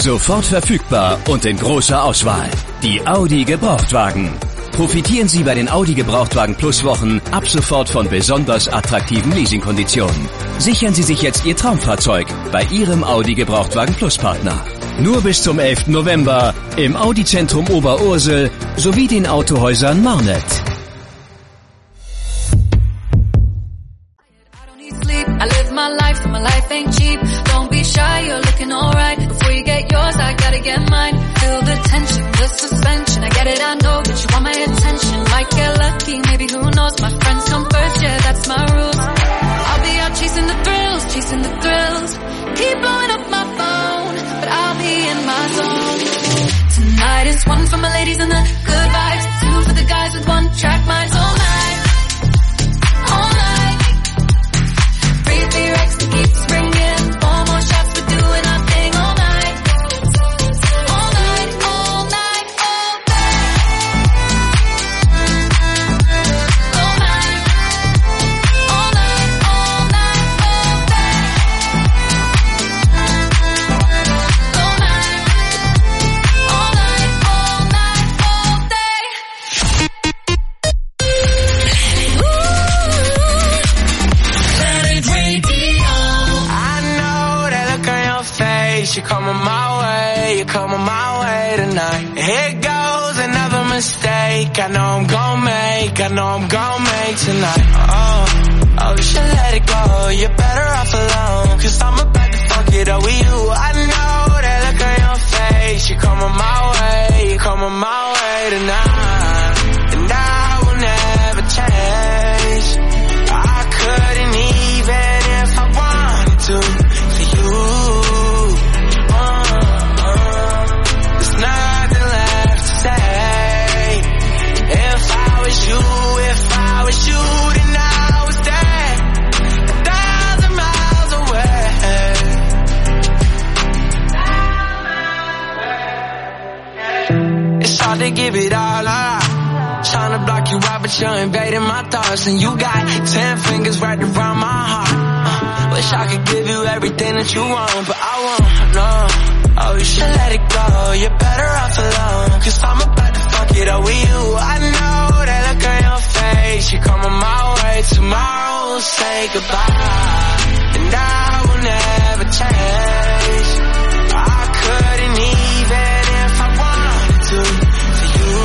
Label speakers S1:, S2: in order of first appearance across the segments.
S1: Sofort verfügbar und in großer Auswahl. Die Audi Gebrauchtwagen. Profitieren Sie bei den Audi Gebrauchtwagen Plus Wochen ab sofort von besonders attraktiven Leasingkonditionen. Sichern Sie sich jetzt Ihr Traumfahrzeug bei Ihrem Audi Gebrauchtwagen Plus Partner. Nur bis zum 11. November im Audi Zentrum Oberursel sowie den Autohäusern Marnet.
S2: I live my life, so my life ain't cheap. Don't be shy, you're looking alright. Before you get yours, I gotta get mine. Feel the tension, the suspension. I get it, I know that you want my attention. Might get lucky, maybe who knows. My friends come first, yeah, that's my rules. I'll be out chasing the thrills, chasing the thrills. Keep blowing up my phone, but I'll be in my zone. Tonight is one for my ladies and the good vibes. Two for the guys with one track minds all night. All night. Rex to keep springing. Four more shots, we're doing our thing all night. All night, all night, all day. All night, all night, all night, all day. All night, all night, all night, all day.
S3: You're coming my way, you're coming my way tonight. Here goes another mistake I know I'm gon' make, I know I'm gon' make tonight. Oh, you should let it go, you're better off alone. Cause I'm about to fuck it up with you. I know that look on your face. You're coming my way, you're coming my way tonight. And I will never change. I couldn't even if I wanted to for you. If I was you, then I was there, 1,000 miles away. It's hard to give it all up. Trying to block you out, but you're invading my thoughts. And you got 10 fingers right around my heart. Wish I could give you everything that you want, but I won't, no. Oh, you should let it go, you're better off alone. Cause I'm about to fuck it up with you. I know that look on your face. You're coming my way, tomorrow we'll say goodbye. And I will never change. I couldn't even if I wanted to for you.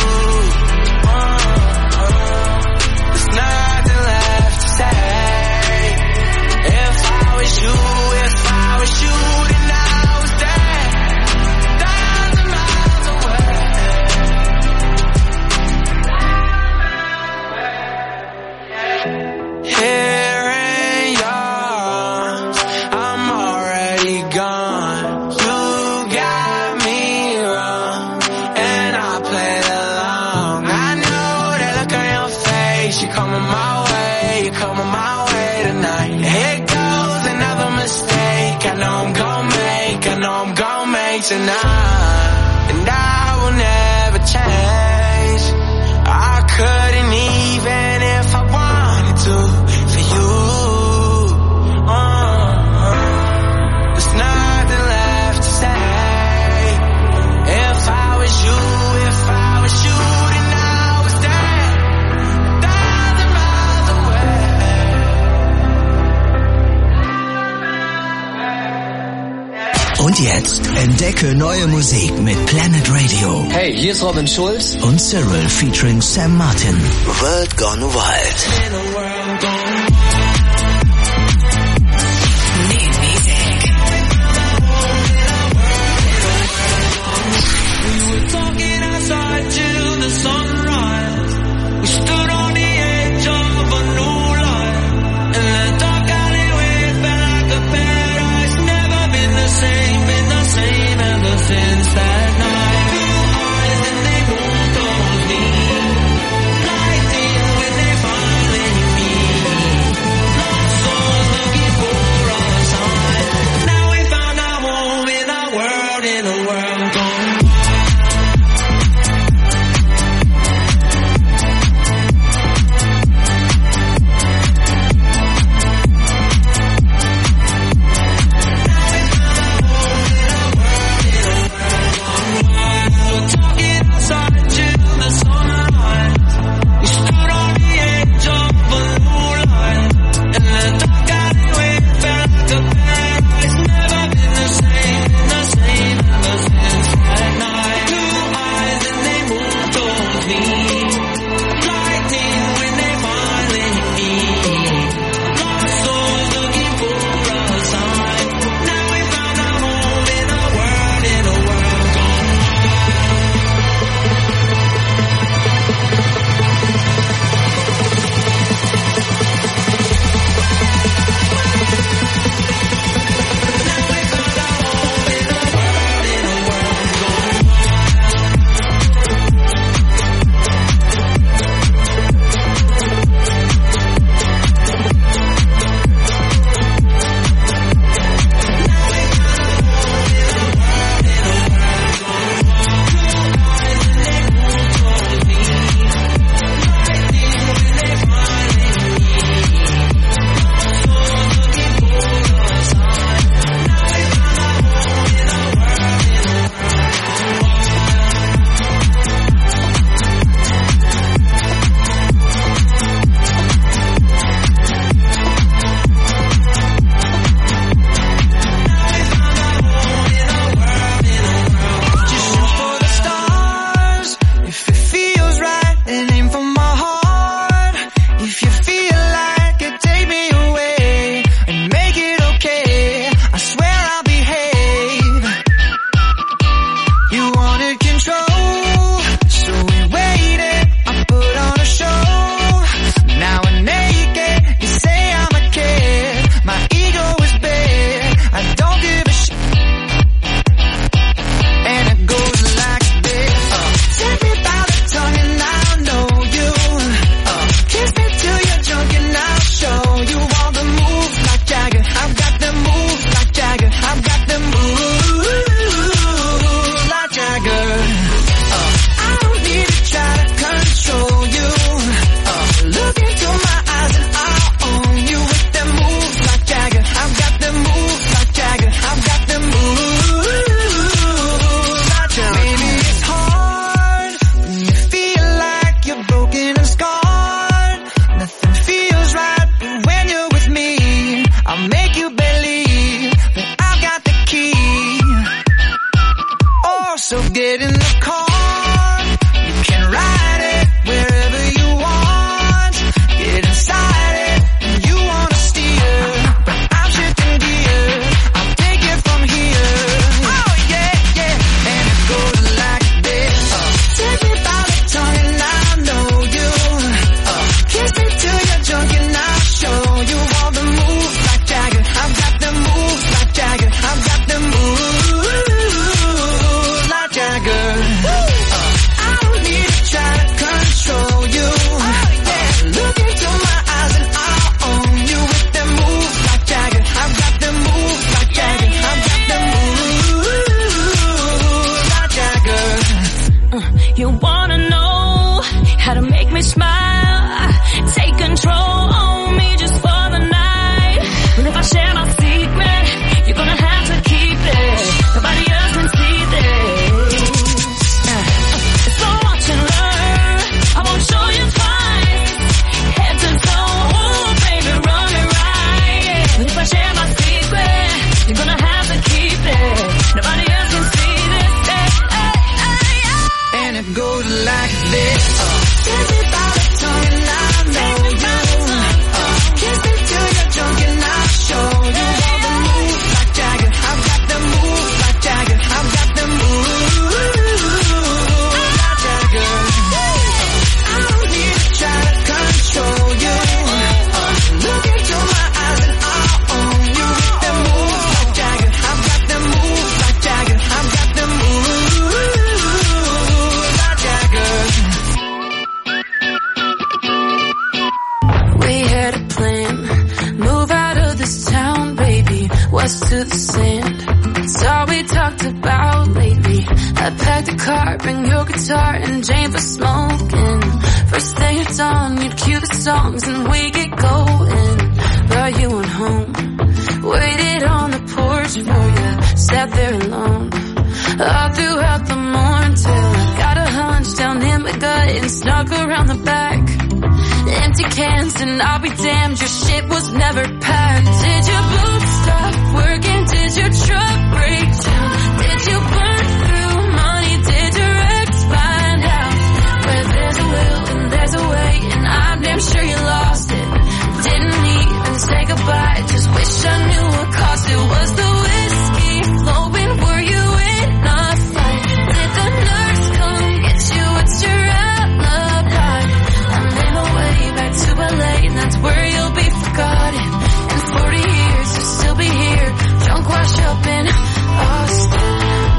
S3: There's nothing left to say. If I was you, then I was there, 1,000 miles away. Here in yours, I'm already gone. You got me wrong, and I played along. I know that look on your face. You're coming my way, you're coming my way tonight. Here goes another mistake I know I'm gon' make, I know I'm gon' make tonight. And I will never change. I couldn't even if I wanted to for you. There's nothing left to say. If I was you, then I was there, 1,000 miles away.
S4: Und jetzt entdecke neue Musik mit Planet Radio.
S5: Hey, hier ist Robin Schulz
S4: und Cyril featuring Sam Martin. World Gone Wild.
S3: Since that night, blue eyes and they won't hold me. Lighting when they finally meet. get in the car, you can ride it wherever you want. Get inside it, and you wanna steer, but I'm shifting gears. I'll take it from here. Oh yeah, yeah, and it goes like this. Take me by the tongue and I'll know you. Kiss it till you're drunk and I'll show you all the moves like Jagger. I've got the moves like Jagger. I've got the moves like Jagger. I don't need to try to control you. Look into my eyes and I'll own you with the moves like Jagger. I've got the moves like Jagger. I've got the moves like Jagger.
S5: You wanna know how to make me smile? Take control on me just for the night. But if I share my secret, you're gonna have to keep it. Nobody else can see this. So watch and learn. I won't show you twice. Head to toe, oh baby, run it right. But if I share my secret, you're gonna have to keep it. Nobody else can see this.
S3: And it goes like this. Kiss me by the tongue and I know you. Kiss me till you're drunk and I'll show you all the moves like Jagger. I've got the moves like Jagger. I've got the moves like Jagger. I don't need to try to control you. Look into my eyes and I'll own you with the moves like Jagger. I've got the moves like Jagger. I've got the moves like Jagger.
S5: We had a plan, move out of this town, baby, west to the sand. It's all we talked about lately. I packed a car, bring your guitar and Jane for smoking. First thing at dawn, you'd cue the songs and we get going. Brought you on home, waited on the porch for you, sat there alone. All throughout the morning till I got a hunch down in my gut and snuck around the back. Empty cans and I'll be damned, your shit was never packed. Did your boots stop working? Did your truck break down? Did you burn through money? Did your ex find out? Where there's a will and there's a way, and I'm damn sure you lost it. Didn't even say goodbye, just wish I knew what cost it. Was the whiskey flowing? Were you in a fight? Did the nurse come get you? What's your alibi? I'm in a way back to LA, and that's where you'll be forgotten. In 40 years, you'll still be here, drunk, washed up in Austin.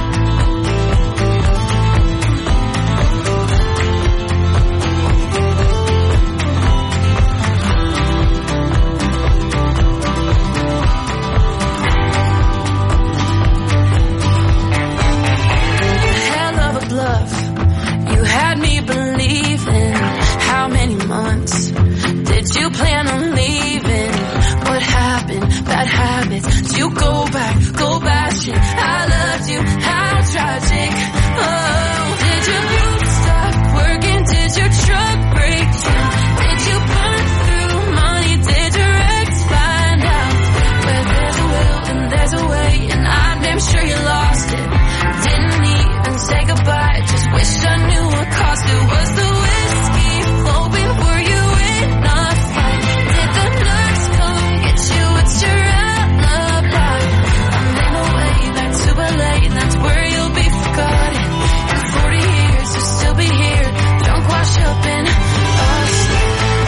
S5: Hell of a bluff, you had me believing. How many months did you plan on leaving? What happened? Bad habits. Did you go back shit? I loved you, how tragic. Oh, did your boots stop working? Did your truck break down? Did you burn through money? Did your ex find out? Where there's a will and there's a way, and I'm damn sure you lost it. Didn't even say goodbye, just wish I knew what cost it. Was the whiskey flowing? Were you in a fight? Did the nurse come get you? What's your alibi? I'm in a way back to LA, and that's where you'll be forgotten. In 40 years, you'll still be here, drunk, washed up in Austin.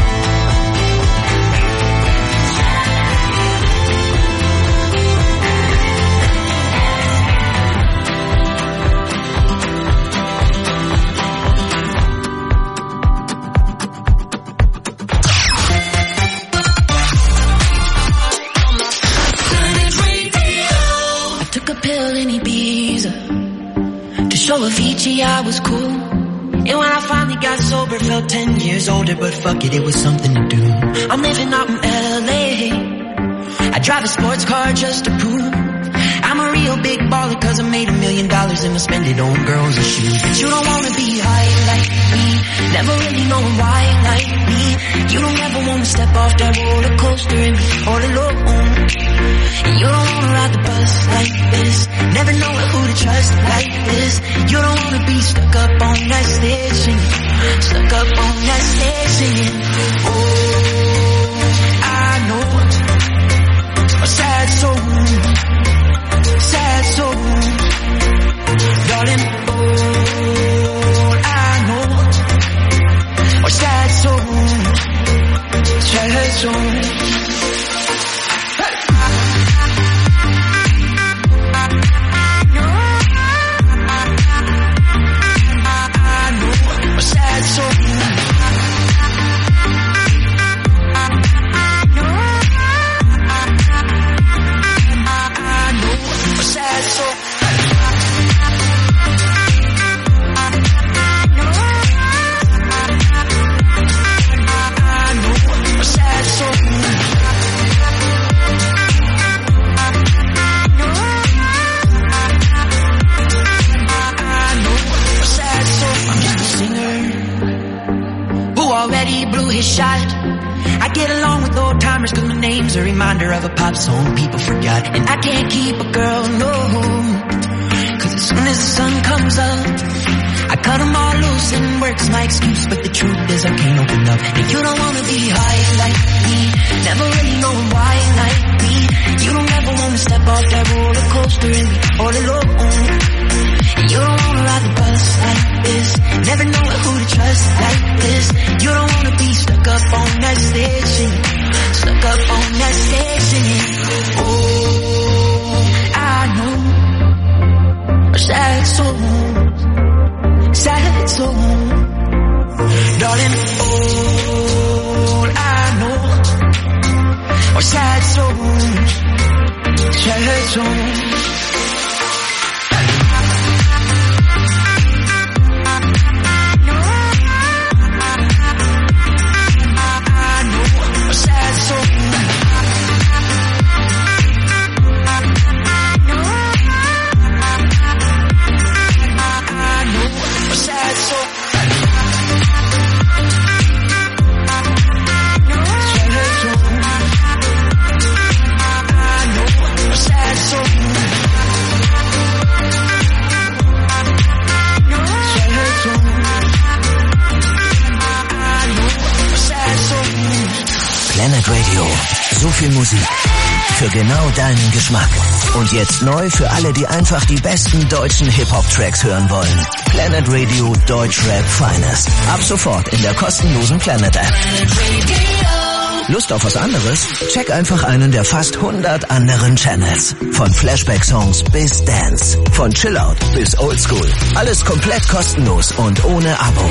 S5: I took a pill in Ibiza to show Avicii I was cool. And when I finally got sober, felt 10 years older, but fuck it, it was something to do. I'm living out in LA, I drive a sports car just to prove I'm a real big baller, cause I made $1 million and I spend it on girls and shoes. But you don't wanna be high like me, never really knowing why like me. You don't ever wanna step off that roller coaster and be all alone. And you don't wanna ride the bus like this, never know who to trust like this. You don't
S6: stage singing, stuck up on that stage singing. Oh, I know a sad soul, darling. All I know are sad souls. I get along with old timers cause my name's a reminder of a pop song people forgot. And I can't keep a girl, no, cause as soon as the sun comes up I cut them all loose and work's my excuse. But the truth is I can't open up. And you don't wanna be high like me, never really knowing why like me. You don't ever wanna step off that roller coaster and be all alone. And you don't wanna ride the bus like this, never know who to trust like this. You don't wanna be stuck up on that stage singing, stuck up on that stage singing. Oh, I know a sad soul, darling. All I know are sad souls.
S4: Planet Radio. So viel Musik. Für genau deinen Geschmack. Und jetzt neu für alle, die einfach die besten deutschen Hip-Hop-Tracks hören wollen. Planet Radio Deutschrap Finest. Ab sofort in der kostenlosen Planet App. Lust auf was anderes? Check einfach einen der fast 100 anderen Channels. Von Flashback-Songs bis Dance. Von Chillout bis Oldschool. Alles komplett kostenlos und ohne Abo.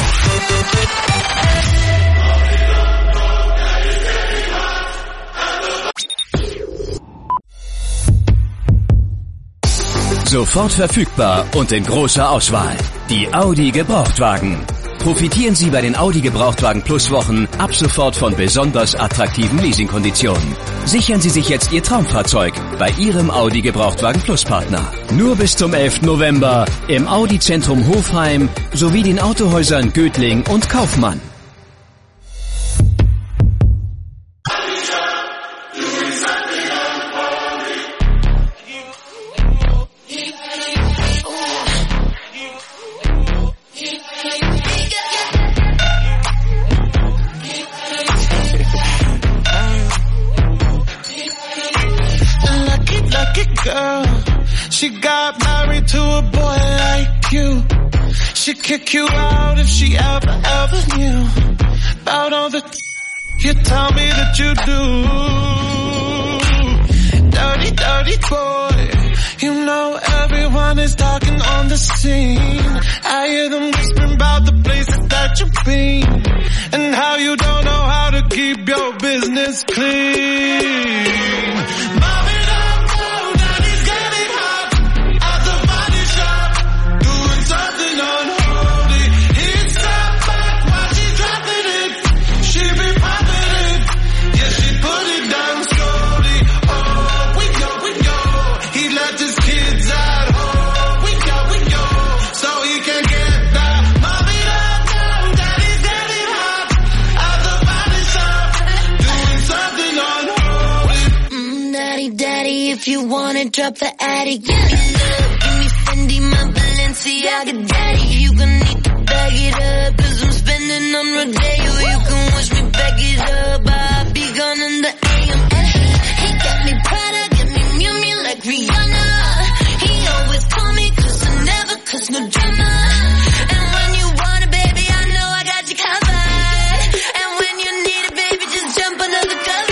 S1: Sofort verfügbar und in großer Auswahl. Die Audi Gebrauchtwagen. Profitieren Sie bei den Audi Gebrauchtwagen Plus Wochen ab sofort von besonders attraktiven Leasingkonditionen. Sichern Sie sich jetzt Ihr Traumfahrzeug bei Ihrem Audi Gebrauchtwagen Plus Partner. Nur bis zum 11. November im Audi Zentrum Hofheim sowie den Autohäusern Götling und Kaufmann.
S3: She got married to a boy like you. She'd kick you out if she ever knew about all the you tell me that you do. Dirty, dirty boy. You know everyone is talking on the scene. I hear them whispering about the places that you've been and how you don't know how to keep your business clean. Mommy, if you wanna drop the attic, give me love, give me Fendi, my Balenciaga daddy. You gon' need to
S6: bag it up, 'cause I'm spending on Rodeo. You can wish me back it up, I'll be gone in the AM. And he got me Prada, got me Miu Miu like Rihanna. He always call me 'cause I never cause no drama. And when you want it, baby, I know I got you covered. And when you need it, baby, just jump under the covers.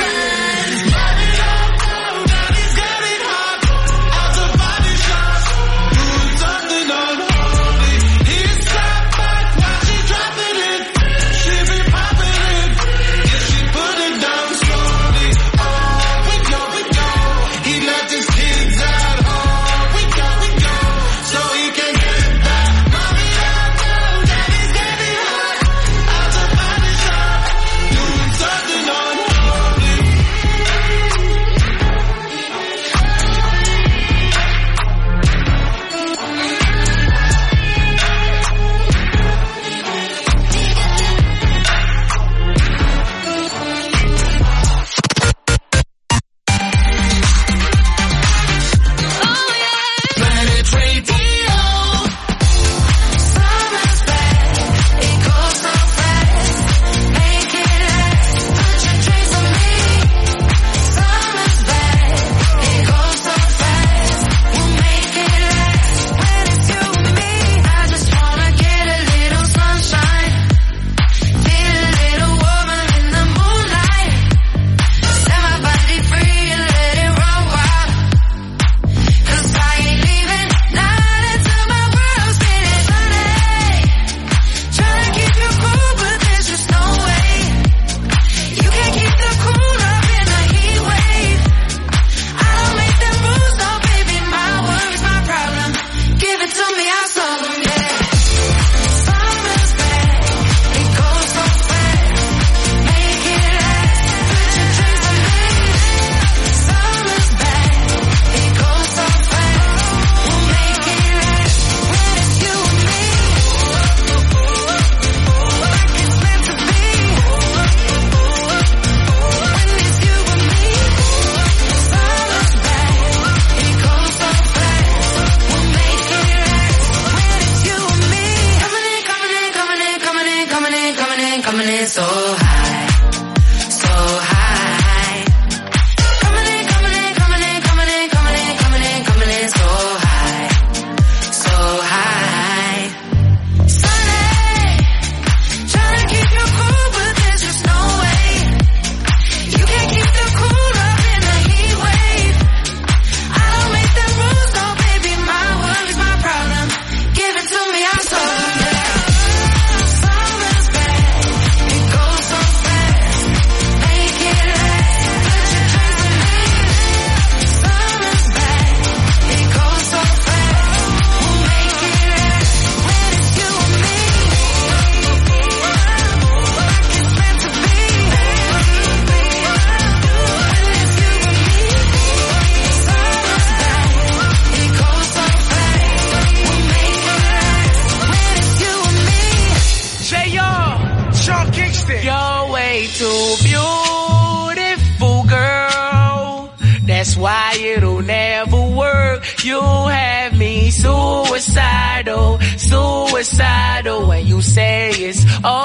S7: Suicidal when you say it's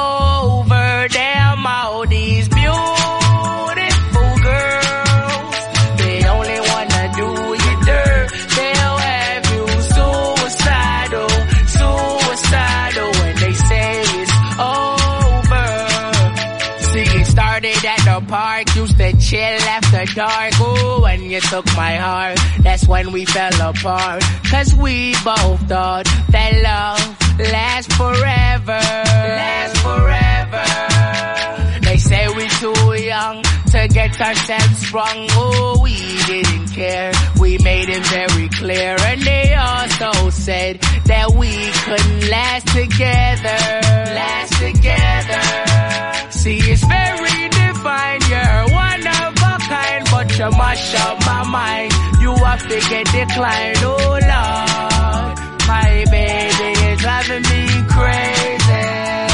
S7: over. Damn, all these beautiful girls, they only wanna do you dirt. They'll have you suicidal, suicidal when they say it's over. See, it started at the park, used to chill after dark. Ooh, when you took my heart, that's when we fell apart. 'Cause we both thought that love lasts forever. Lasts forever. They say we're too young to get ourselves sprung. Oh, we didn't care. We made it very clear. And they also said that we couldn't last together. Last together. See, it's very divine. You're one of a kind, but you mash up my mind. You have to get declined. Oh, Lord. My baby is driving me crazy.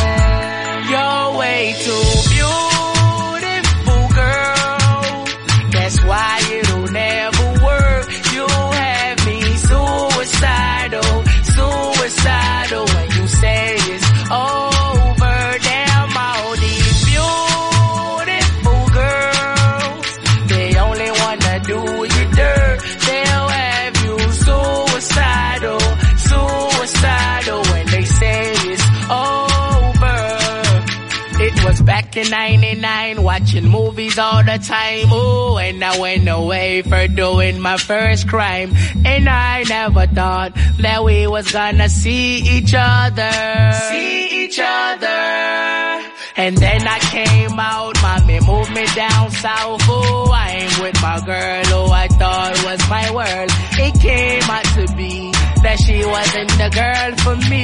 S7: You're way too beautiful, girl. That's why it'll never work. You have me suicidal, suicidal when you say it's working 99, watching movies all the time. Ooh, and I went away for doing my first crime. And I never thought that we was gonna see each other. And then I came out, mommy moved me down south. Oh, I ain't with my girl who I thought was my world. It came out to be that she wasn't the girl for me.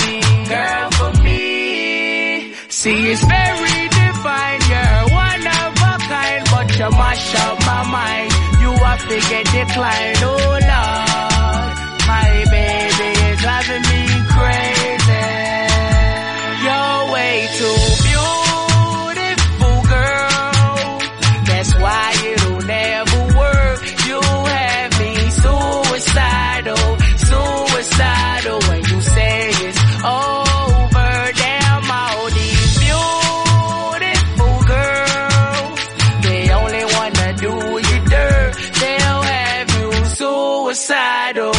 S7: See, it's very divine, you're one of a kind, but you mash up my mind. You have to get declined, oh Lord. My baby is driving me crazy. You're way too beautiful, girl. That's why it'll never work. You have me suicidal when you say it's over. Damn, all these beautiful girls, they only wanna do you dirt. They'll have you suicidal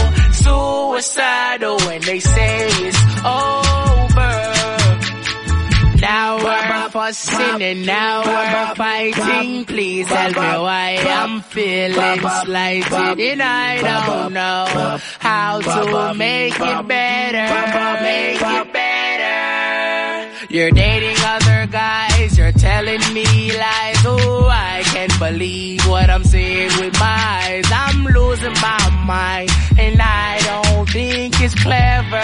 S7: when they say it's over. Now we're fussing and now we're fighting. Please tell me why I'm feeling slighted, and I don't know how to make it better. You're dating other guys, you're telling me lies. Oh, I can't believe what I'm seeing with my eyes. I'm losing my mind, and I don't think it's clever.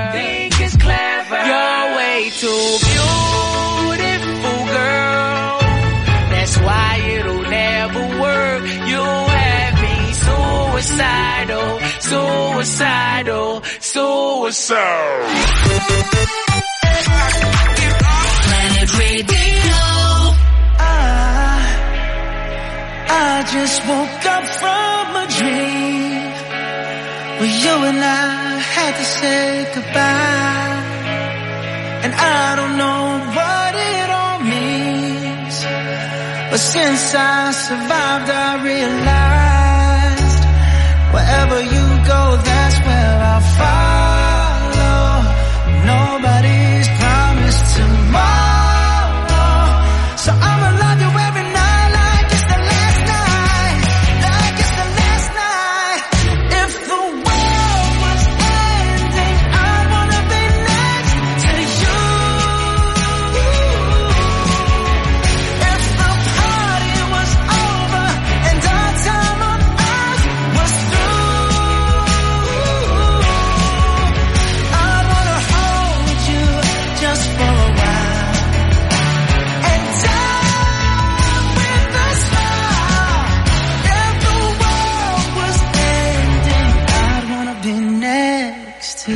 S7: You're way too beautiful, girl. That's why it'll never work. You have me suicidal.
S6: Planet Radio. I just woke up from a dream where you and I had to say goodbye. And I don't know what it all means, but since I survived I realized wherever you go, that's where I'll follow. Nobody's promised tomorrow, so I'ma love you every night like it's the last night, If the world was ending, I wanna be next to you. If the party was over and our time on earth was through, I wanna hold you just for a while and die with a smile. If the world was ending, I'd wanna be next to you.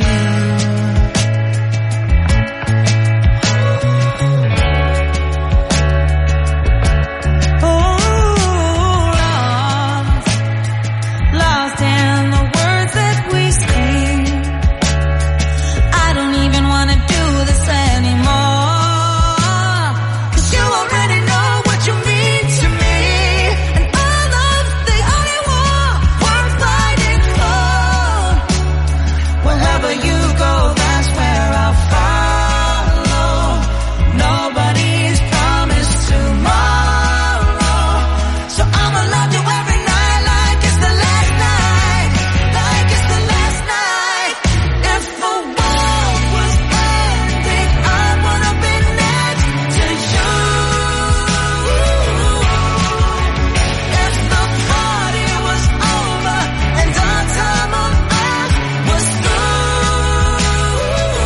S6: Lost in the words that we sing. I don't even wanna do this anymore, 'cause you already know what you mean to me, and all of the only war we're fighting for. Wherever you go, that's where I'll follow. Nobody's promised tomorrow, so I'ma love you every night like it's the last night, If the world was ending, I wanna be next to you. If the party was over and our time on earth was through,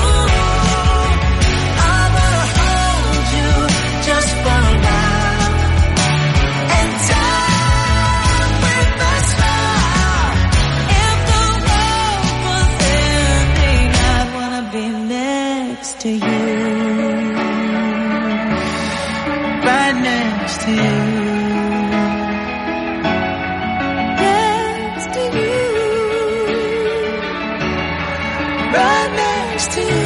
S6: I wanna hold you just for a while and die with a smile. If the world was ending, I'd wanna be next to you, right next to you, next to you, right next to you.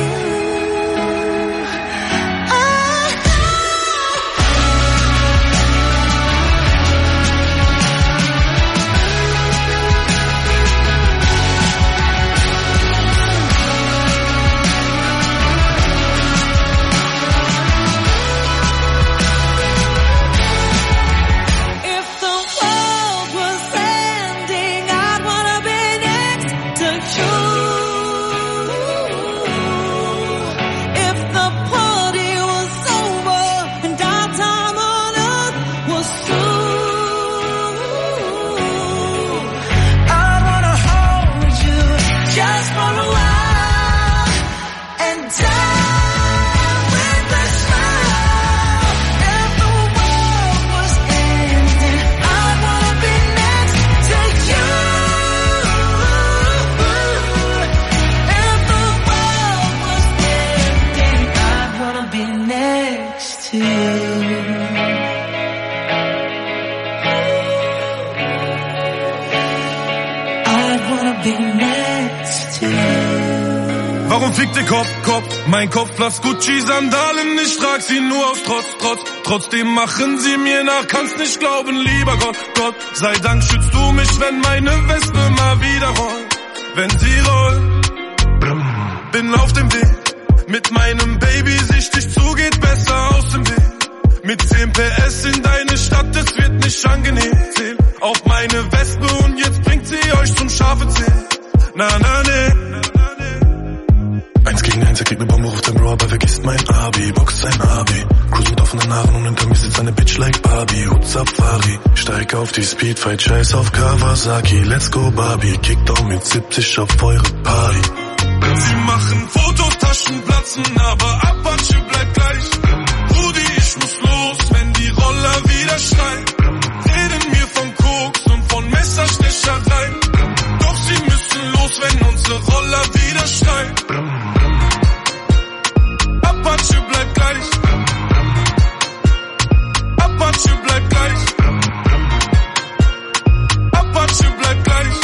S8: Warum fickt ihr Kopf? Mein Kopf lasst Gucci-Sandalen, ich trag sie nur aus Trotz. Trotzdem machen sie mir nach, kannst nicht glauben, lieber Gott. Sei Dank schützt du mich, wenn meine Wespe mal wieder rollt. Wenn sie rollt, bin auf dem Weg. Mit meinem Baby sichtig zu, geht besser aus dem Weg. Mit 10 PS in deine Stadt, es wird nicht angenehm. Zähl auf meine Wespe und jetzt bringt sie euch zum scharfe Zähl. Na, ne. 1 gegen 1, er kriegt ne Bombe, ruft sein Bro, aber vergisst mein Abi. Boxt sein Abi, cruise mit offenen Haaren und hinter mir sitzt eine Bitch like Barbie. Hut Safari, steig auf die Speedfight, scheiß auf Kawasaki. Let's go Barbie, Kickdown mit 70 auf eure Party. Sie machen Fotos, Taschen platzen, aber Apache bleibt gleich. Rudi, ich muss los, wenn die Roller wieder schreien. Reden mir von Koks und von Messerstechereien. Doch sie müssen los, wenn unsere Roller wieder schreien. Apache bleibt gleich. Apache bleibt gleich. Apache bleibt gleich.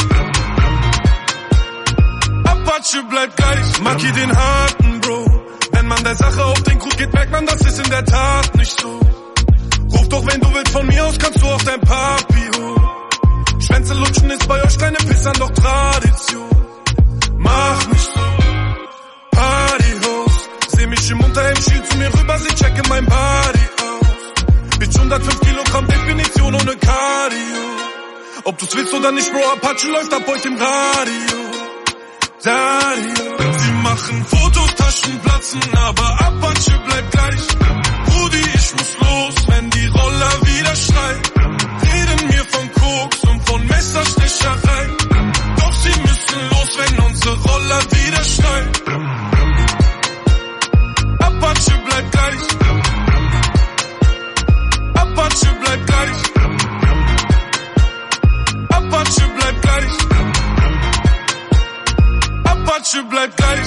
S8: Apache bleibt gleich. Maki den harten Bro. Wenn man der Sache auf den Grund geht, merkt man, das ist in der Tat nicht so. Ruf doch, wenn du willst, von mir aus kannst du auf dein Papi holen. Schwänze lutschen ist bei euch kleine Pissern doch Tradition. Mach nicht so. Partyhost. Seh mich im Unterhemd, schiel zu mir rüber, sie checken mein Body aus. Bitch 105 Kilogramm, Definition ohne Cardio. Ob du's willst oder nicht, Bro, Apache läuft ab heute im Radio. Sie machen Fotos, Taschen platzen, aber Apache bleibt gleich. Rudi, ich muss los, wenn die Roller wieder schreien. Reden mir von Koks und von Messerstechereien. Doch sie müssen los, wenn unsere Roller wieder schreien. Apache bleibt gleich. Apache bleibt gleich. Apache bleibt gleich. Apache bleibt gleich.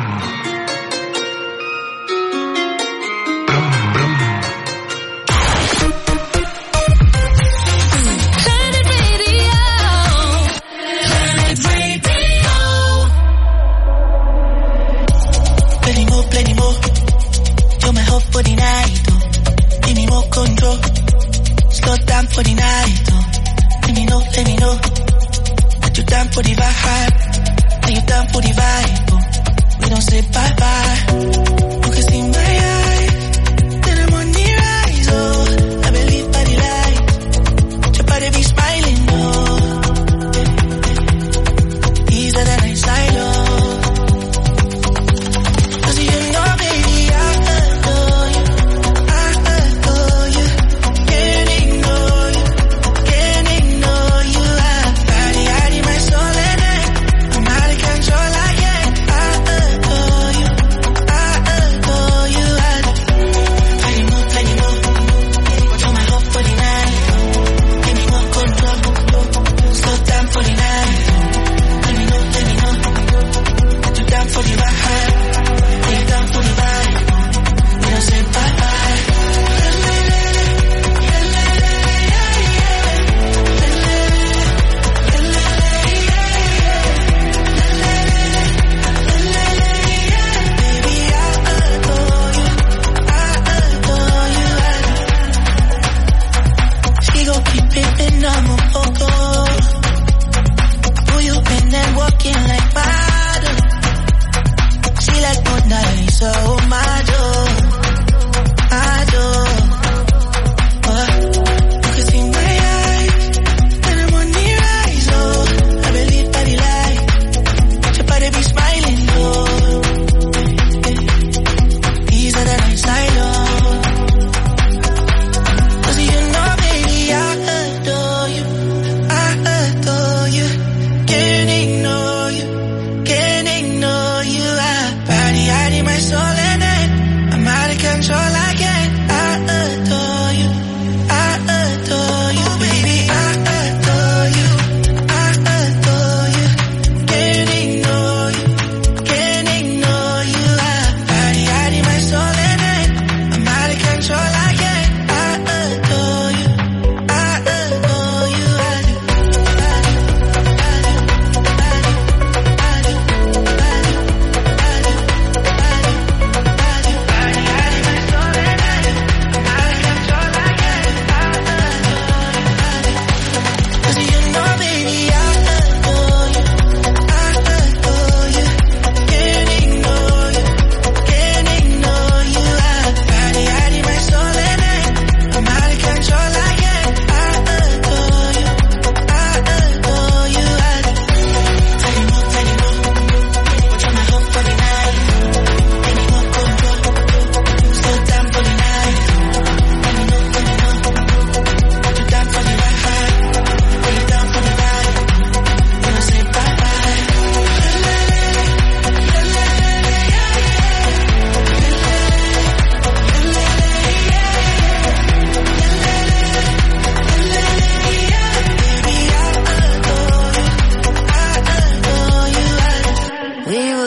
S6: Plenty more. You're my hope for the night, oh. Give me more control. Slow down for the night, oh. Let me know. That you down for the vibe. Are you down for the vibe, oh. We don't say bye-bye. You can see my eyes. Then I'm on the rise, oh. I believe by the light. Your body be smiling, oh. Easier than I silo.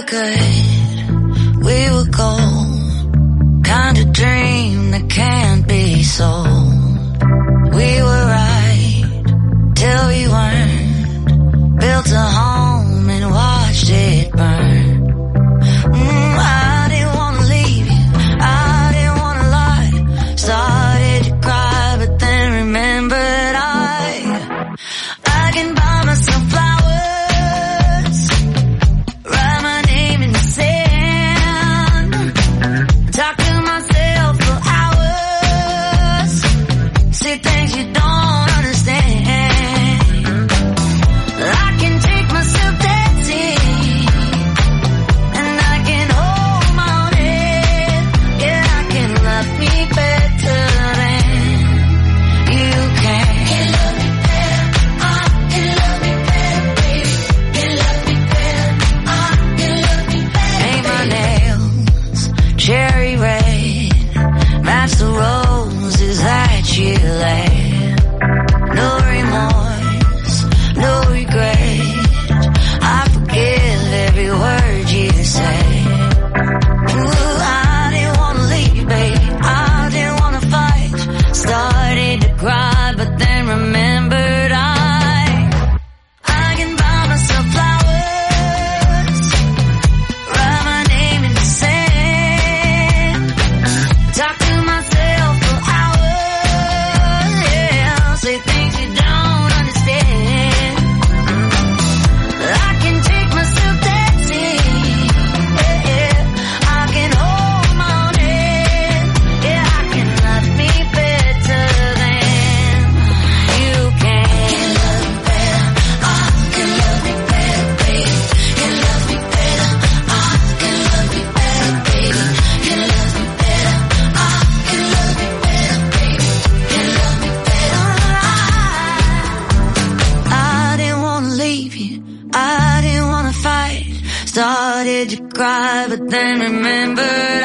S9: were good, we were gold, kind of dream that can't be sold. We were right till we weren't, built a home and watched it burn. I didn't wanna leave you, I didn't wanna lie, started to cry but then remembered I can buy myself flowers, write my name in the sand, talk to myself for hours, say things you don't understand. I can take myself dancing, and I can hold my own head. Yeah, I can love me better than you can. Can love me better, I can love me better, baby. Can love me better, I can love me better. Paint my nails cherry red, match the roses that you laid. No remorse, no regret, I forgive every word you say. Ooh, I didn't wanna leave, babe, I didn't wanna fight, started to cry but then remembered I can buy myself flowers, write my name in the sand, talk to myself for hours, yeah, say things you don't understand. I can take myself dancing, yeah, I can hold my own head, yeah, I can love me better than you can. Can love me better, I can love me better, baby. Can love me better, I can love me better, baby. Can love me better, I can love me better, baby. Can love me better, I didn't wanna leave you, I didn't wanna fight, started to cry but then remembered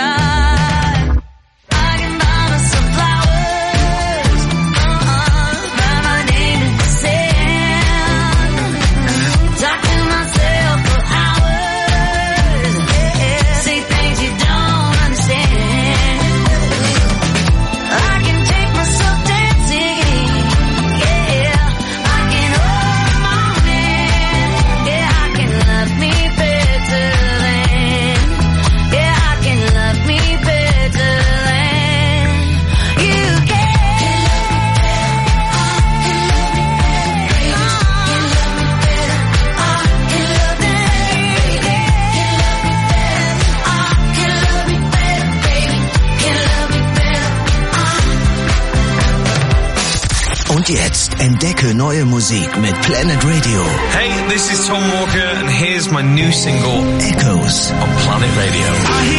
S9: I can buy myself flowers, write my name in the sand, talk to myself for hours, yeah, say things you don't understand. I can take myself dancing, yeah, I can hold my own hand, yeah, I can love me better than, yeah, I can love me better than you can. Can love me better, I can love me better, baby. Can love me better, I can love me better, baby. Can love me better, I.
S4: Und jetzt entdecke neue Musik mit Planet Radio.
S10: Hey, this is Tom Walker, and here's my new single
S4: Echoes.
S10: on Planet Radio.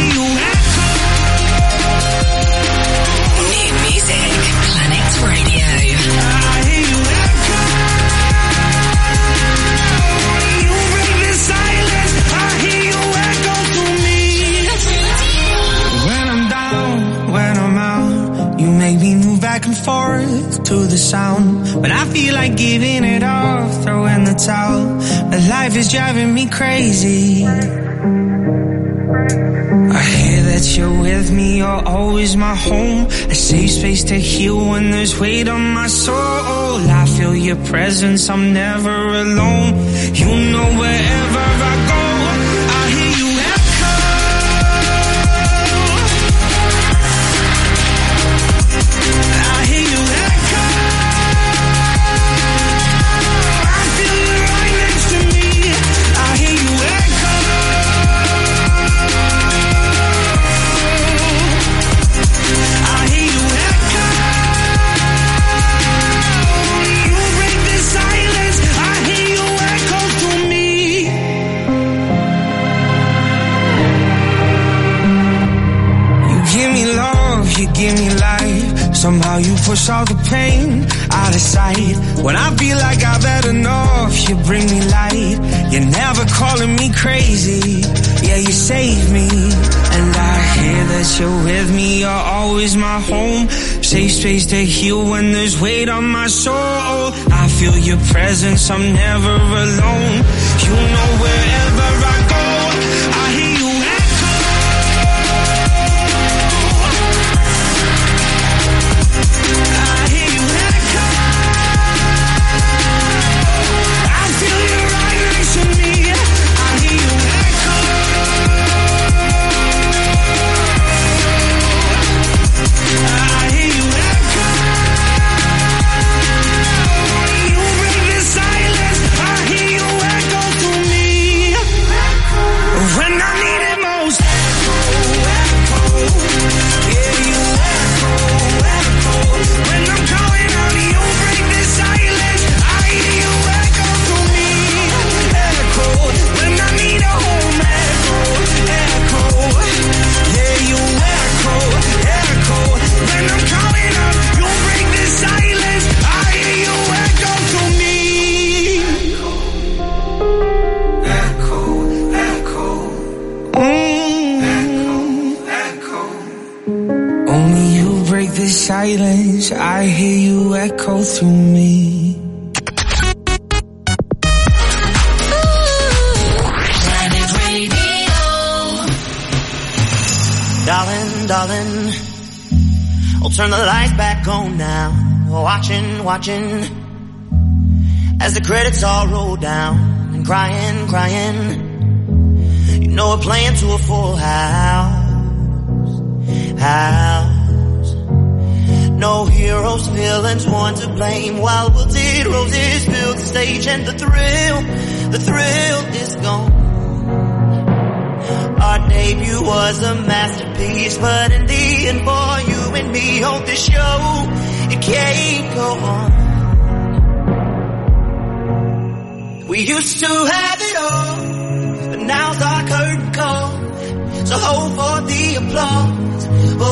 S11: New music, Planet Radio.
S3: When I'm down, when I'm out, you make me move back and forth to the sound. When I feel like giving it up, throw in the towel. But life is driving me crazy. I hear that you're with me, you're always my home. A safe space to heal when there's weight on my soul. I feel your presence, I'm never alone. You know wherever I go, I hear you echo. I hear you echo. I feel you right next to me. I hear you echo. I hear you echo. You break the silence. I hear you echo to me. You give me love, you give me life. Somehow you push all the pain out of sight. When I feel like I've had enough, you bring me light. You're never calling me crazy. Yeah, you save me. And I hear that you're with me, you're always my home. Safe space to heal when there's weight on my soul. I feel your presence, I'm never alone. You know wherever I go, I silence, I hear you echo through me.
S6: Planet Radio. Darling, darling, I'll turn the lights back on now. Watching, as the credits all roll down. And crying, you know we're playing to a full house. No heroes, villains, one to blame. While wilted roses fill the stage, and the thrill is gone. Our debut was a masterpiece, but in the end for you and me on this show, it can't go on. We used to have it all, but now's our curtain call. So hold for the applause,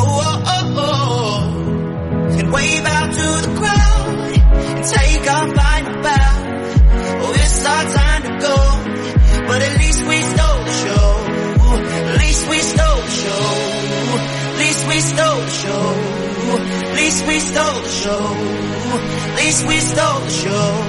S6: and wave out to the crowd, and take our final bow. Oh, it's our time to go, but at least we stole the show. At least we stole the show. At least we stole the show. At least we stole the show. At least we stole the show.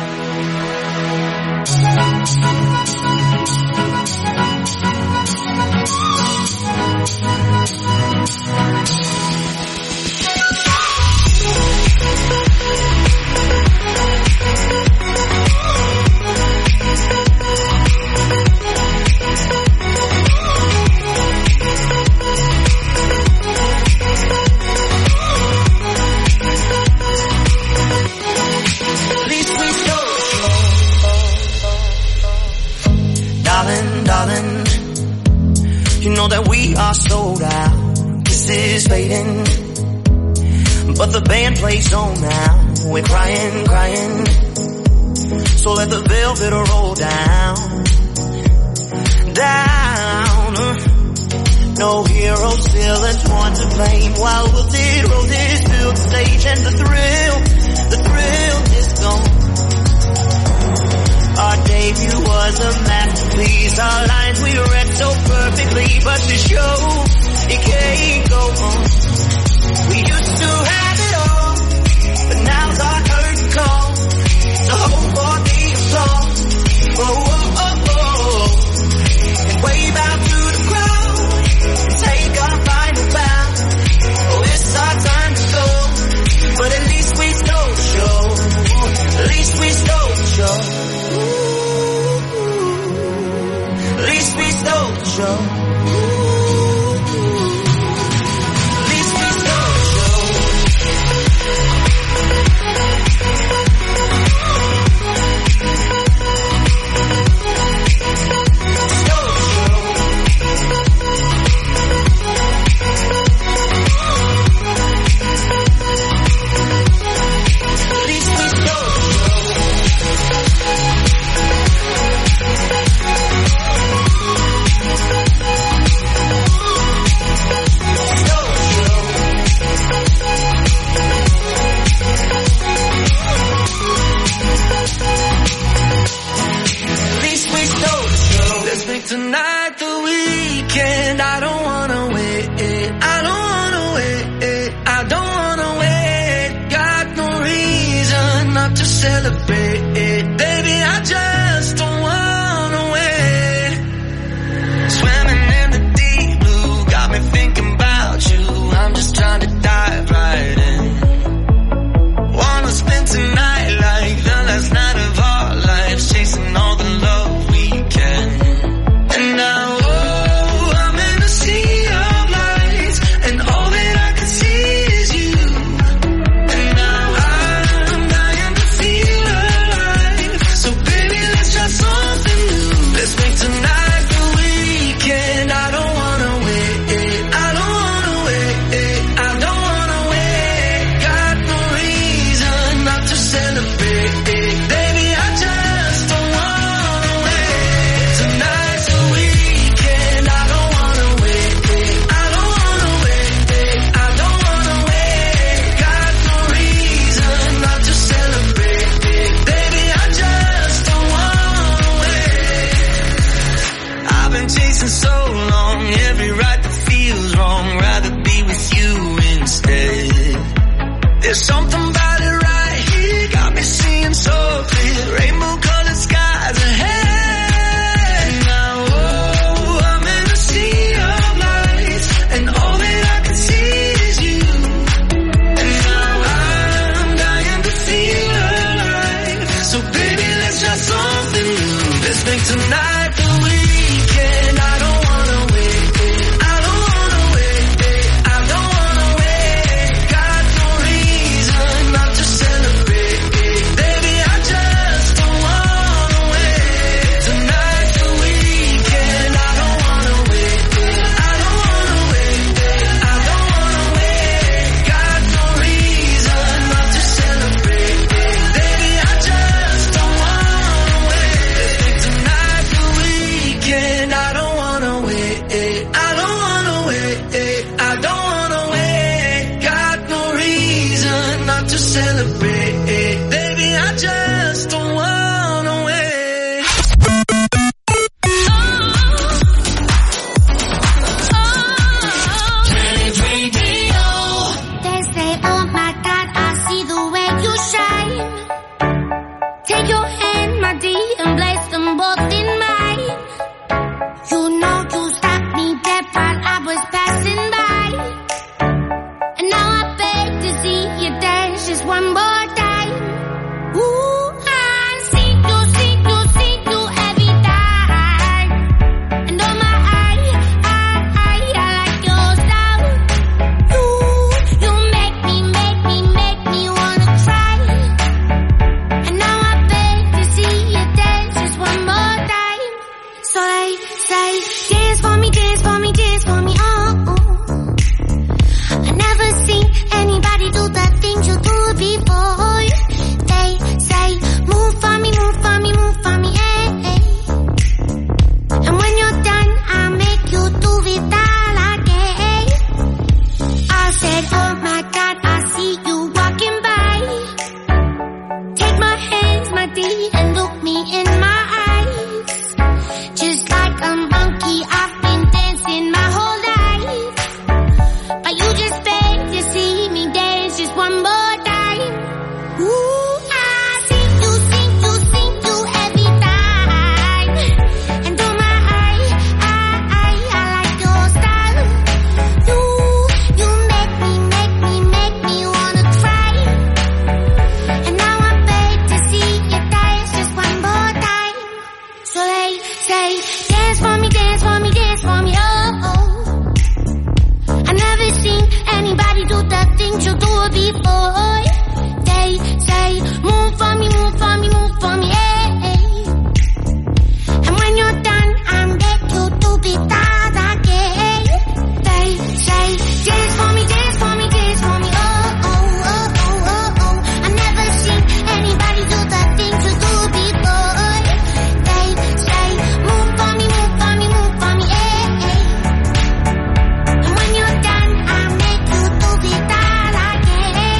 S6: Darling, you know that we are sold out. This is fading, but the band plays on now. We're crying, so let the velvet roll down. No heroes, villains, one to blame. While wilted roses fill the stage, and the thrill is gone. Our debut was a masterpiece. Our lines we read so perfectly, but the show, it can't go on. We used to have it all, but now's our curtain call. So hold for the applause, and wave out to the crowd, and take our final bow. Oh, it's our time to go, but at least we stole the show. At least we stole the show. At least we stole the show. At least we stole the show. Stole the show. At least we stole the show. Let's make tonight the weekend. I don't wanna wait. I don't wanna wait. I don't wanna wait. Got no reason not to celebrate. Baby, I just don't wanna wait. Swimming in the deep blue got me thinking about you. I'm just trying to dive right in. Wanna spend tonight like the last night of our lives, chasing all the love we can. And now, oh, I'm in a sea of lights, and all that I can see is you. And now I'm dying to feel alive. So baby, let's try something new. Let's make tonight the weekend. I don't wanna wait. I don't wanna wait. I don't wanna wait. Got no reason not to celebrate. Baby, I just don't wanna wait. Tonight's the weekend. I don't wanna wait. I don't wanna wait. I don't wanna wait. Got no reason not to celebrate. Baby, I just don't wanna wait. I've been chasing so long, every right that feels wrong. Rather be with you instead.
S3: celebrate. Baby, I just don't wanna wait.
S2: Planet Radio. They say, oh my God, I see the way you shine. Take your hand, my dear, and place them both in mine. You know you stopped me dead while I was passing by. And now I beg to see you dance just one more time. Ooh, I see you every time. And oh my, I like your style. You make me wanna cry. And now I beg to see you dance just one more time. So they say, dance for me, dance for me, dance for me, oh. I never seen anybody do the things you do before. They say, move for me, move for me, move for me, eh, eh. And when you're done, I'll make you do it all again. I said, oh my God, I see you walking by. Take my hands, my dear, and look me in my eyes. Just like a monkey, I've been dancing my whole life. But you just beg to see me dance just one more time. Ooh, I see you every time. And oh my, I like your style. You make me wanna cry. And now I beg to see you dance just one more time. So they say, dance for me, dance for me, dance for me, oh, oh. I never seen anybody do the things you do before. They say, move for me, move for me, move for me, eh, eh. And when you're done, I'll make you do it all again. They say, dance for me, dance for me, dance for me, oh, oh, oh, oh, oh, oh. I never seen anybody do the things you do before. They say, move for me, move for me, move for me, eh, eh. And when you're done, I'll make you do it all again.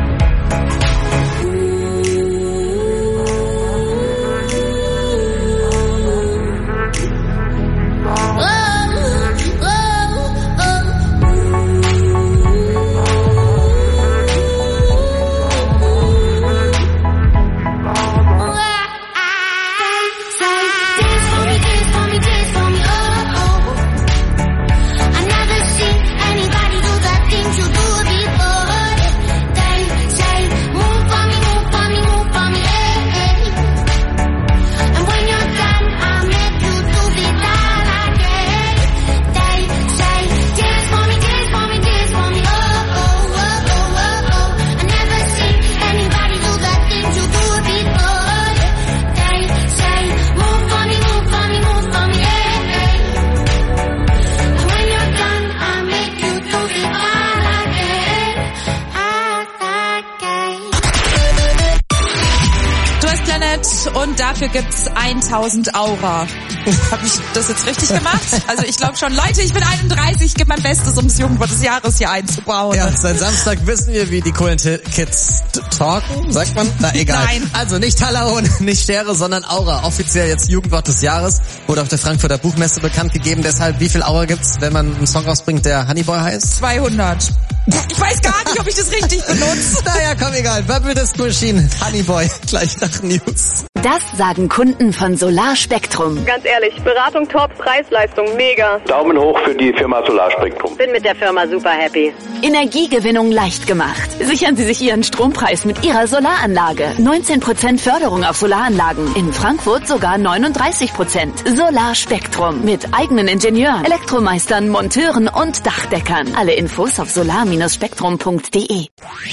S12: Und dafür gibt's 1000 Aura. Habe ich das jetzt richtig gemacht? Also ich glaube schon. Leute, ich bin 31, ich gebe mein Bestes, um das Jugendwort des Jahres hier einzubauen.
S13: Ja, seit Samstag wissen wir, wie die coolen Kids talken, sagt man? Na egal.
S12: Nein.
S13: Also nicht Talaon, nicht Schere, sondern Aura. Offiziell jetzt Jugendwort des Jahres. Wurde auf der Frankfurter Buchmesse bekannt gegeben. Deshalb, wie viel Aura gibt's, wenn man einen Song rausbringt, der Honeyboy heißt?
S12: 200. Ich weiß gar nicht, ob ich das richtig benutze.
S13: Naja, komm, egal. Bubble Disc Machine, Honeyboy, gleich nach News.
S14: Das sagen Kunden von Solar Spektrum.
S15: Ganz ehrlich, Beratung top, Preisleistung mega.
S16: Daumen hoch für die Firma Solar Spektrum.
S15: Bin mit der Firma super happy.
S14: Energiegewinnung leicht gemacht. Sichern Sie sich Ihren Strompreis mit Ihrer Solaranlage. 19% Förderung auf Solaranlagen. In Frankfurt sogar 39%. Solar Spektrum. Mit eigenen Ingenieuren, Elektromeistern, Monteuren und Dachdeckern. Alle Infos auf solar-spektrum.de.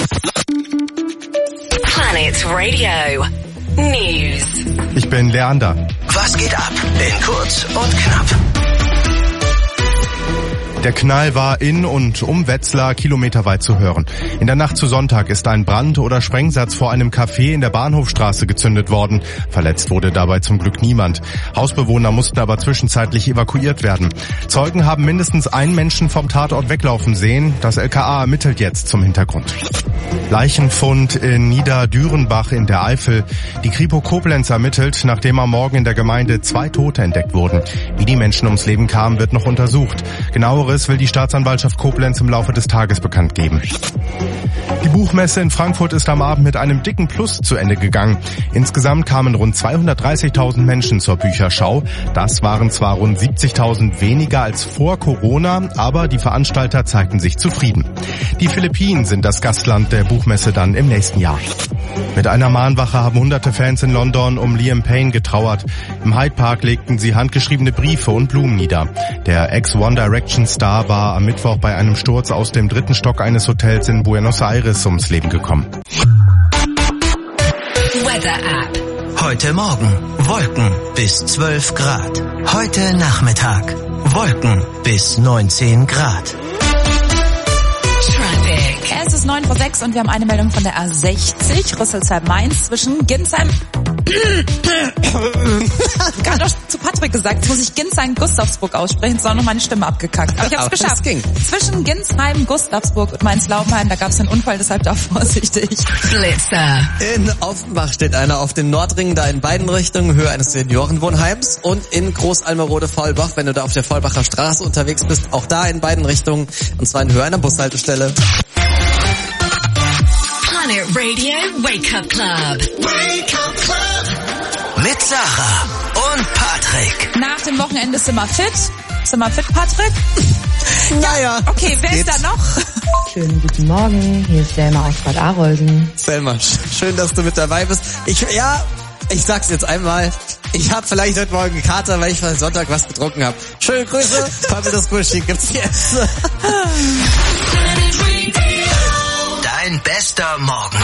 S11: Planet Radio News.
S17: Ich bin Leander.
S4: Was geht ab? In kurz und knapp.
S17: Der Knall war in und um Wetzlar kilometerweit zu hören. In der Nacht zu Sonntag ist ein Brand- oder Sprengsatz vor einem Café in der Bahnhofstraße gezündet worden. Verletzt wurde dabei zum Glück niemand. Hausbewohner mussten aber zwischenzeitlich evakuiert werden. Zeugen haben mindestens einen Menschen vom Tatort weglaufen sehen. Das LKA ermittelt jetzt zum Hintergrund. Leichenfund in Niederdürenbach in der Eifel. Die Kripo Koblenz ermittelt, nachdem am Morgen in der Gemeinde 2 Tote entdeckt wurden. Wie die Menschen ums Leben kamen, wird noch untersucht. Genaueres will die Staatsanwaltschaft Koblenz im Laufe des Tages bekannt geben. Die Buchmesse in Frankfurt ist am Abend mit einem dicken Plus zu Ende gegangen. Insgesamt kamen rund 230.000 Menschen zur Bücherschau. Das waren zwar rund 70.000 weniger als vor Corona, aber die Veranstalter zeigten sich zufrieden. Die Philippinen sind das Gastland der Buchmesse dann im nächsten Jahr. Mit einer Mahnwache haben hunderte Fans in London um Liam Payne getrauert. Im Hyde Park legten sie handgeschriebene Briefe und Blumen nieder. Der Ex-One Direction-Star war am Mittwoch bei einem Sturz aus dem 3. Stock eines Hotels in Buenos Aires ums Leben gekommen.
S4: Weather App. Heute Morgen Wolken bis 12 Grad. Heute Nachmittag Wolken bis 19 Grad.
S12: Es ist 9:06 und wir haben eine Meldung von der A60, Rüsselsheim-Mainz zwischen Ginsheim... Gerade noch zu Patrick gesagt, jetzt muss ich Ginsheim-Gustavsburg aussprechen, jetzt ist auch noch meine Stimme abgekackt. Aber ich hab's geschafft. Zwischen Ginsheim, Gustavsburg und Mainz-Laubenheim, da gab es einen Unfall, deshalb da vorsichtig.
S13: Blitzer. In Offenbach steht einer auf dem Nordring, da in beiden Richtungen, Höhe eines Seniorenwohnheims, und in Großalmerode-Faulbach, wenn du da auf der Faulbacher Straße unterwegs bist, auch da in beiden Richtungen, und zwar in Höhe einer Bushaltestelle.
S11: Planet Radio Wake Up Club. Wake Up Club.
S4: Mit Sarah und Patrick.
S12: Nach dem Wochenende sind wir fit. Sind wir fit, Patrick?
S13: Naja.
S12: Okay, wer ist da noch?
S18: Schönen guten Morgen, hier ist Selma aus Bad Arolsen.
S13: Selma, schön, dass du mit dabei bist. Ich sag's jetzt einmal. Ich habe vielleicht heute Morgen Kater, weil ich am Sonntag was getrunken habe. Schöne Grüße, Pavel das Bullshit gibt's jetzt.
S4: Dein bester Morgen.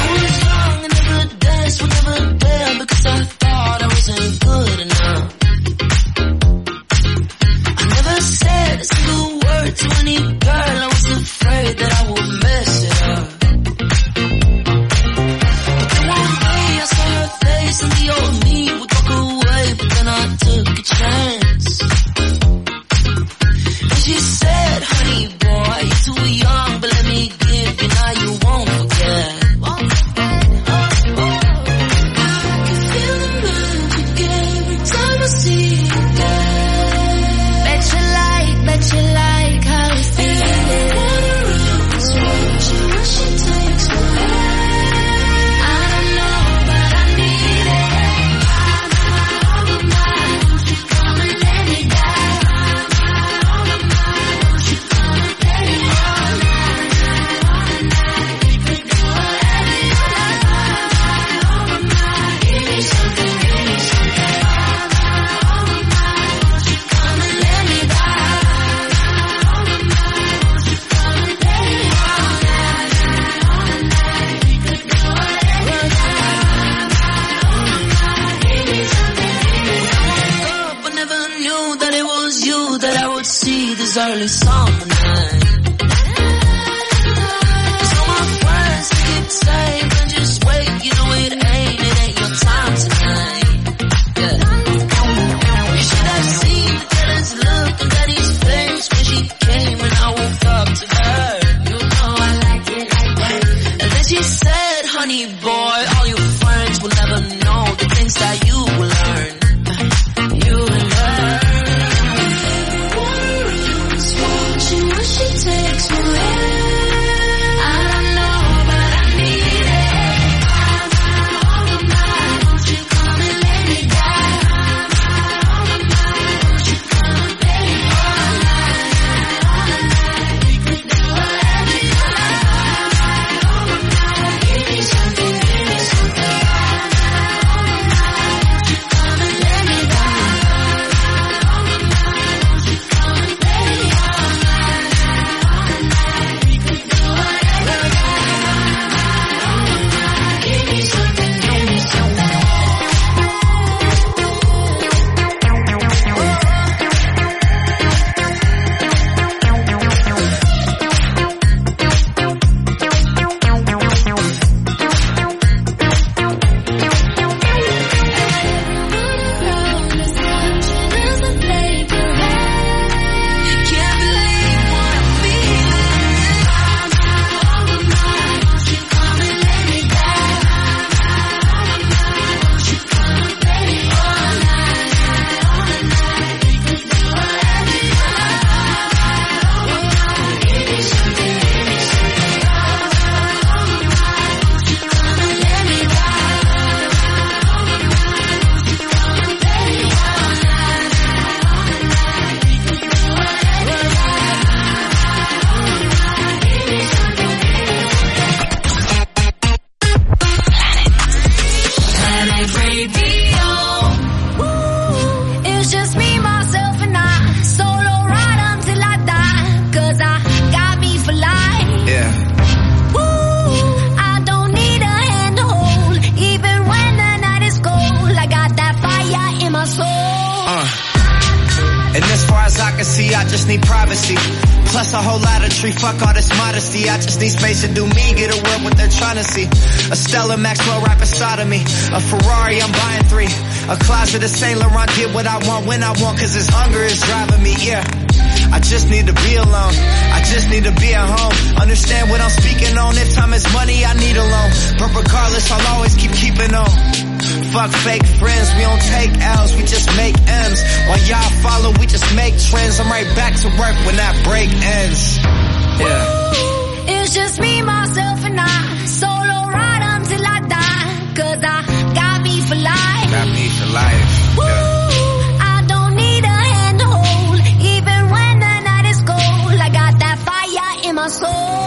S6: Early summer night. So my friends keep saying, "Don't just wait, you know it ain't your time tonight." Yeah. You should have seen the jealous look on Daddy's face when she came and I woke up to her. You know I like it like that. And then she said, "Honey boy, all your friends will never know the things that you will learn." You will learn. She
S19: far as I can see, I just need privacy. Plus a whole lot of tree, fuck all this modesty. I just need space to do me, get a world what they're trying to see. A Stella Maxwell right beside of me. A Ferrari, I'm buying 3. A closet of Saint Laurent, get what I want when I want, cause this hunger is driving me, yeah. I just need to be alone. I just need to be at home. Understand what I'm speaking on. If time is money, I need a loan. But regardless, I'll always keeping on. Fuck fake friends, we don't take L's, we just make M's. While y'all follow, we just make trends. I'm right back to work when that break ends. Yeah.
S2: It's just me, myself, and I. Solo ride until I die. Cause I got me for life.
S19: Got me for life. Yeah.
S2: I don't need a hand to hold. Even when the night is cold, I got that fire in my soul.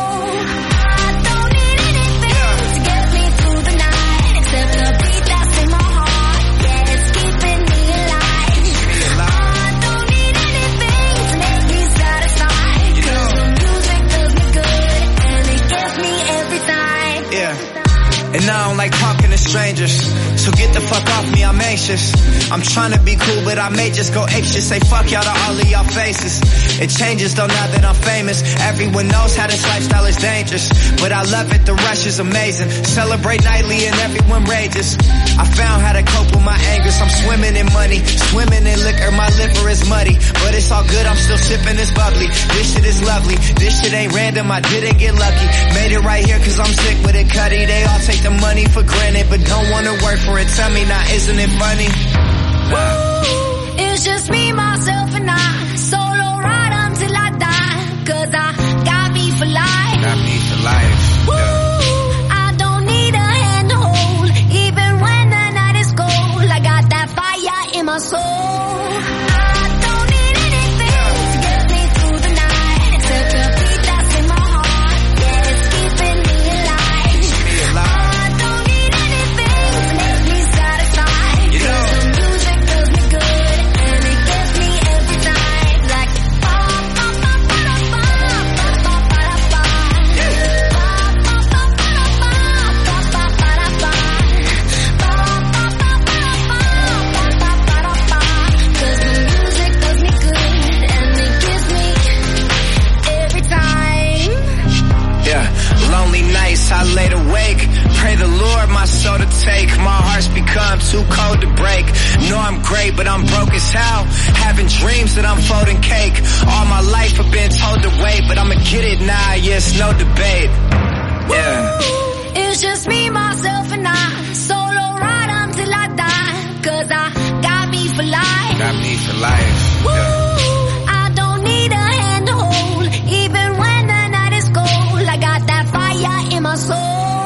S19: And I don't like talking to strangers, so get the fuck off me, I'm anxious. I'm trying to be cool, but I may just go apeshit. Say fuck y'all to all of y'all faces. It changes though now that I'm famous. Everyone knows how this lifestyle is dangerous, but I love it, the rush is amazing. Celebrate nightly and everyone rages. I found how to cope with my angers. I'm swimming in money, swimming in liquor. My liver is muddy, but it's all good, I'm still sipping this bubbly. This shit is lovely, this shit ain't random, I didn't get lucky. Made it right here cause I'm sick with it, Cuddy. They all take the money for granted, but don't wanna work for it. Tell me now, isn't it funny?
S2: Nah. It's just me, myself, and I. Solo ride until I die. Cause I got me for life.
S19: Got me for life. Yeah.
S2: I don't need a hand to hold. Even when the night is cold, I got that fire in my soul.
S19: I laid awake, pray the Lord my soul to take. My heart's become too cold to break. Know I'm great, but I'm broke as hell. Having dreams that I'm folding cake. All my life I've been told to wait, but I'ma get it now, yes, no debate. Yeah.
S2: It's just me, myself, and I. Solo ride until I die. Cause I got me for life.
S19: Got me for life. Yeah.
S2: I don't need a hand to hold. Even when the night is cold, I got that fire in my soul.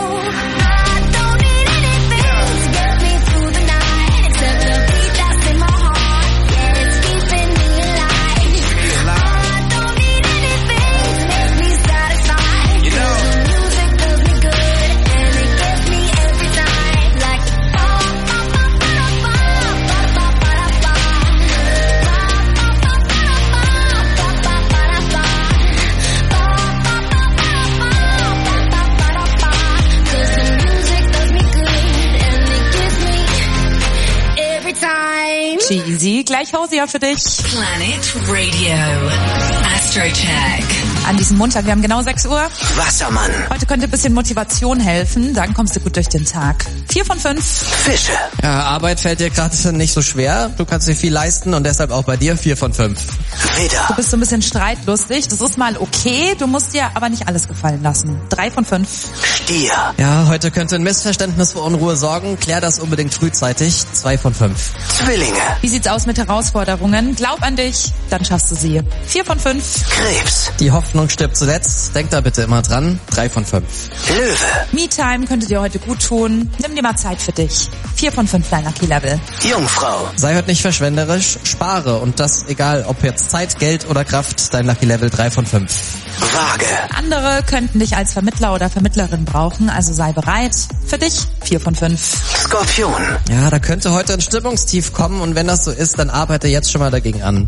S12: Cheesy, gleich Hausia für dich.
S11: Planet Radio. Astrocheck.
S12: An diesem Montag, wir haben genau 6 Uhr.
S4: Wassermann.
S12: Heute könnte ein bisschen Motivation helfen, dann kommst du gut durch den Tag. 4 von 5.
S4: Fische.
S13: Ja, Arbeit fällt dir gerade nicht so schwer. Du kannst dir viel leisten und deshalb auch bei dir 4 von 5.
S4: Widder.
S12: Du bist so ein bisschen streitlustig, das ist mal okay, du musst dir aber nicht alles gefallen lassen. 3 von 5.
S4: Stier.
S13: Ja, heute könnte ein Missverständnis für Unruhe sorgen. Klär das unbedingt frühzeitig. 2 von 5.
S4: Zwillinge.
S12: Wie sieht's aus mit Herausforderungen? Glaub an dich, dann schaffst du sie. 4 von 5.
S4: Krebs.
S13: Die Hoffnung stirbt zuletzt. Denk da bitte immer dran. 3 von 5.
S4: Löwe.
S12: Me-Time könnte dir heute gut tun. Nimm dir mal Zeit für dich. 4 von 5 dein Lucky Level.
S4: Jungfrau.
S13: Sei heute nicht verschwenderisch. Spare. Und das egal, ob jetzt Zeit, Geld oder Kraft. Dein Lucky Level 3 von 5.
S4: Waage.
S12: Andere könnten dich als Vermittler oder Vermittlerin brauchen, also sei bereit. Für dich 4 von 5.
S4: Skorpion.
S13: Ja, da könnte heute ein Stimmungstief kommen und wenn das so ist, dann arbeite jetzt schon mal dagegen an.